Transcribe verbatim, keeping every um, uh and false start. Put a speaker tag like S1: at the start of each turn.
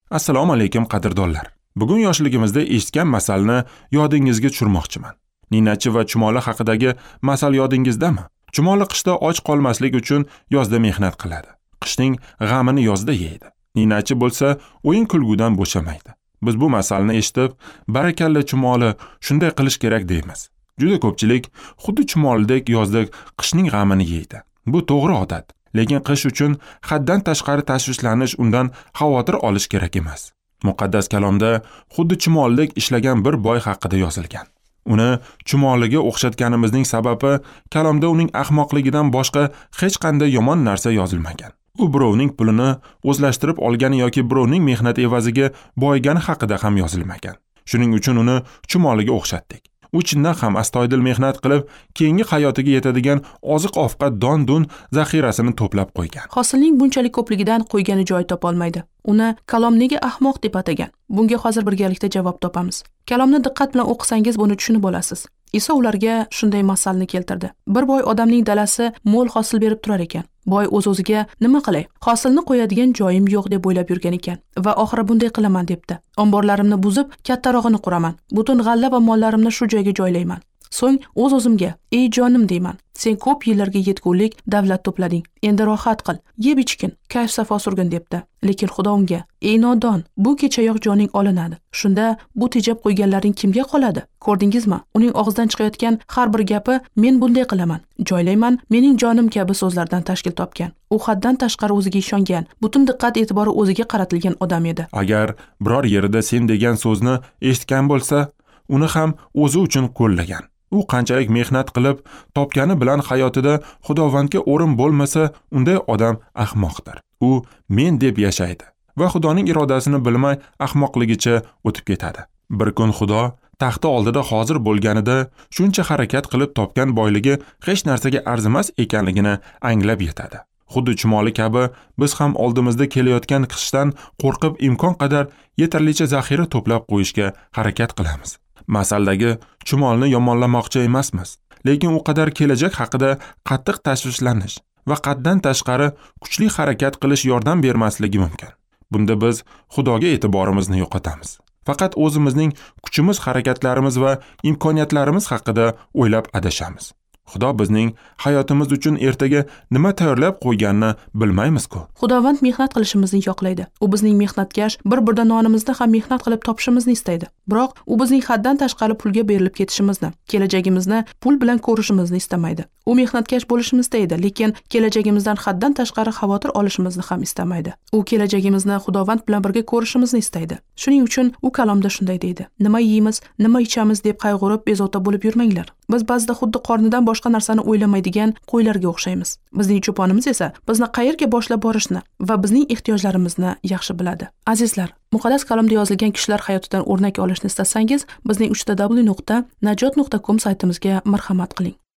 S1: Assalomu alaykum qadrdonlar. Bugun yoshligimizda eshitgan masalni yodingizga tushirmoqchiman. Ninachi va chumoli haqidagi masal yodingizdami? Chumoli qishda och qolmaslik uchun yozda mehnat qiladi. Qishning g'amini yozda yeydi. Ninachi bo'lsa, o'yin kulgudan bo'shamaydi. Biz bu masalni eshitib, barakalla chumoli, shunday qilish kerak deymiz. Juda ko'pchilik xuddi chumolidek yozda qishning g'amini yeydi. Bu to'g'ri odat. Lekin qish uchun haddan tashqari tashvishlanish, undan xavotir olish kerak emas. Muqaddas kalomda xuddi chumolidek ishlagan bir boy haqida yozilgan. Uni chumoliga o'xshatganimizning sababi kalomda uning ahmoqligidan boshqa hech qanday yomon narsa yozilmagan. U birovning pulini o'zlashtirib olgani yoki birovning mehnati evaziga boygani haqida ham yozilmagan. Shuning uchun uni chumoliga o'xshatdik. U chindan ham astoydil mehnat qilib, keyingi hayotiga yetadigan oziq-ovqat don-dun zaxirasini to'plab qo'ygan.
S2: Hosilning bunchalik ko'pligidan qo'ygani joy topolmaydi. Uni kalom nega ahmoq deb atagan? Bunga hozir birgalikda javob topamiz. Kalomni diqqat bilan o'qisangiz buni tushunib olasiz. Iso ularga shunday masalni keltirdi. Bir boy odamning dalasi mo'l hosil berib turar ekan. Boy o'z-o'ziga nima qilay? Hosilni qo'yadigan joyim yo'q deb o'ylab yurgan ekan va oxiri bunday qilaman debdi. Omborlarimni buzib, kattarog'ini quraman. Butun g'alla va mollarimni shu joyga joylayman. So'ng o'z-o'zimga, "Ey jonim" deyman. Sen ko'p yillarga yetgulik davlat to'plading. Endi rohat qil, yeb ichgin, kayf safo surgin debdi. Lekin Xudo unga, "Ey nodon, bu kechayoq joning olinadi. Shunda bu tejab qo'yganlaring kimga qoladi? Ko'rdingizmi? Uning og'zidan chiqayotgan har bir gapi men bunday qilaman, joylayman, mening jonim kabi so'zlardan tashkil topgan. U haddan tashqari o'ziga ishongan, butun diqqat e'tibori o'ziga qaratilgan odam edi."
S1: Agar biror yerida sen degan so'zni eshitgan bo'lsa, uni ham o'zi uchun qo'llagan. U qanchalik mehnat qilib topgani bilan hayotida Xudovandga o'rin bo'lmasa, unday odam ahmoqdir. U men deb yashaydi va Xudoning irodasini bilmay ahmoqligicha o'tib ketadi. Bir kun Xudo taxti oldida hozir bo'lganida shuncha harakat qilib topgan boyligi hech narsaga arzimas ekanligini anglab yetadi. Xuddi chumoli kabi biz ham oldimizda kelayotgan qishdan qo'rqib imkon qadar yetarlicha zaxira to'plab qo'yishga harakat qilamiz. Masaldagi chumolni yomonlamoqchi emasmiz, lekin u qadar kelajak haqida qattiq tashvishlanish va qaddan tashqari kuchli harakat qilish yordam bermasligi mumkin. Bunda biz Xudoga e'tiborimizni yo'qotamiz. Faqat o'zimizning kuchimiz, harakatlarimiz va imkoniyatlarimiz haqida o'ylab adashamiz. Xudo bizning hayotimiz uchun ertaga nima tayyorlab qo'yganini bilmaymiz-ku.
S2: Xudovand mehnat qilishimizni yoqlaydi. U bizning mehnatkash, bir burda nonimizni ham mehnat qilib topishimizni istaydi. Biroq u bizning haddan tashqari pulga berilib ketishimizni, kelajagimizni pul bilan ko'rishimizni istamaydi. U mehnatkash bo'lishimizni istaydi, lekin kelajagimizdan haddan tashqari xavotir olishimizni ham istamaydi. U kelajagimizni Xudovand bilan birga ko'rishimizni istaydi. Shuning uchun u kalomda shunday deydi: "Nima yeymiz, nima ichamiz deb qayg'urib bezovta bo'lib yurmanglar." Biz ba'zida xuddi qornidan boshqa narsani o'ylamaydigan qo'ylarga o'xshaymiz. Bizning cho'ponimiz esa bizni qayerga boshlab borishni va bizning ehtiyojlarimizni yaxshi biladi. Azizlar, muqaddas kalomda yozilgan kishilar hayotidan o'rnak olishni istasangiz, bizning uch w nuqta najot nuqta com saytimizga marhamat qiling.